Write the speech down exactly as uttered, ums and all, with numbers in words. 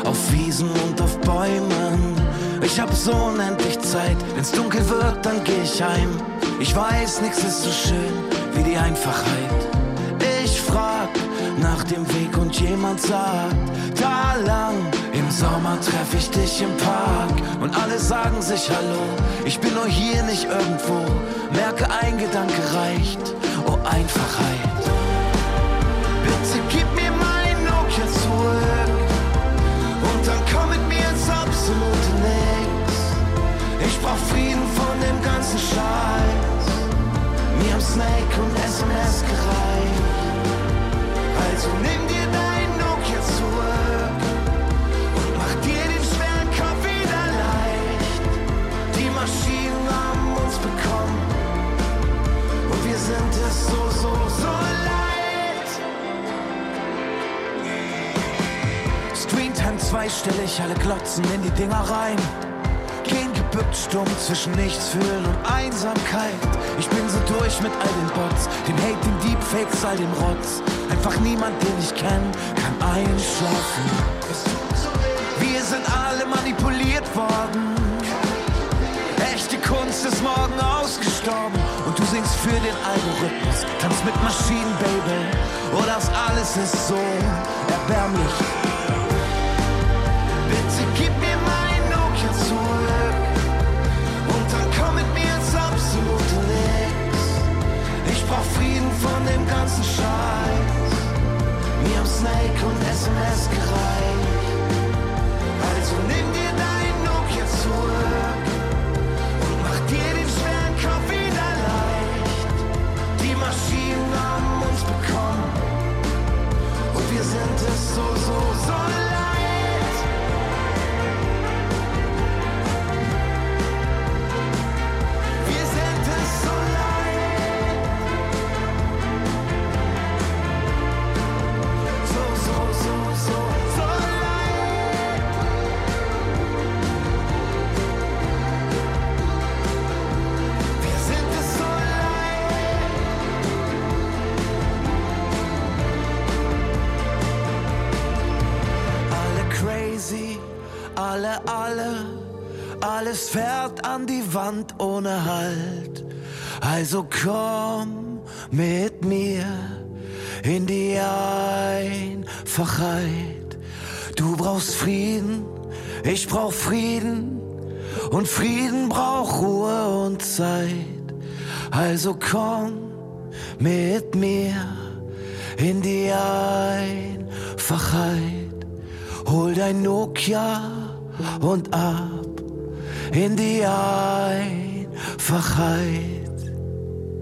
auf Wiesen und auf Bäumen. Ich hab so unendlich Zeit, wenn's dunkel wird, dann geh ich heim. Ich weiß, nix ist so schön wie die Einfachheit. Ich frag nach dem Weg und jemand sagt, da lang. Im Sommer treff ich dich im Park und alle sagen sich Hallo. Ich bin nur hier, nicht irgendwo. Merke, ein Gedanke reicht, oh Einfachheit. Bitte gib mir mein Nokia zurück und dann komm mit mir ins absolute Nix. Ich brauch Frieden von dem ganzen Scheiß. Mir haben Snake und S M S gereicht. Also nimm dir dein Nokia zurück und mach dir den schweren Kopf wieder leicht. Die Maschinen haben uns bekommen und wir sind es so, so, so leid. Screentime zweistellig, alle glotzen in die Dinger rein. Gehen gebückt stumm zwischen nichts fühlen und Einsamkeit. Ich bin so durch mit all den Bots, dem Hate, den Deepfakes, all dem Rotz. Einfach niemand, den ich kenn, kann einschlafen. Wir sind alle manipuliert worden. Echte Kunst ist morgen ausgestorben. Und du singst für den Algorithmus, tanzt mit Maschinen, Baby. Oh, das alles ist so erbärmlich. Bitte gib mir mein Nokia zurück und dann komm mit mir ins absolute Nix. Ich brauch Frieden von dem ganzen Scheiß. Mir haben Snake und S M S gereicht. Also nimm dir dein Nokia zurück und mach dir den schweren Kopf wieder leicht. Die Maschinen haben uns bekommen und wir sind es so, so, so leid. Alle, alle, alles fährt an die Wand ohne Halt. Also komm mit mir in die Einfachheit. Du brauchst Frieden, ich brauch Frieden und Frieden braucht Ruhe und Zeit. Also komm mit mir in die Einfachheit. Hol dein Nokia und ab in die Einfachheit.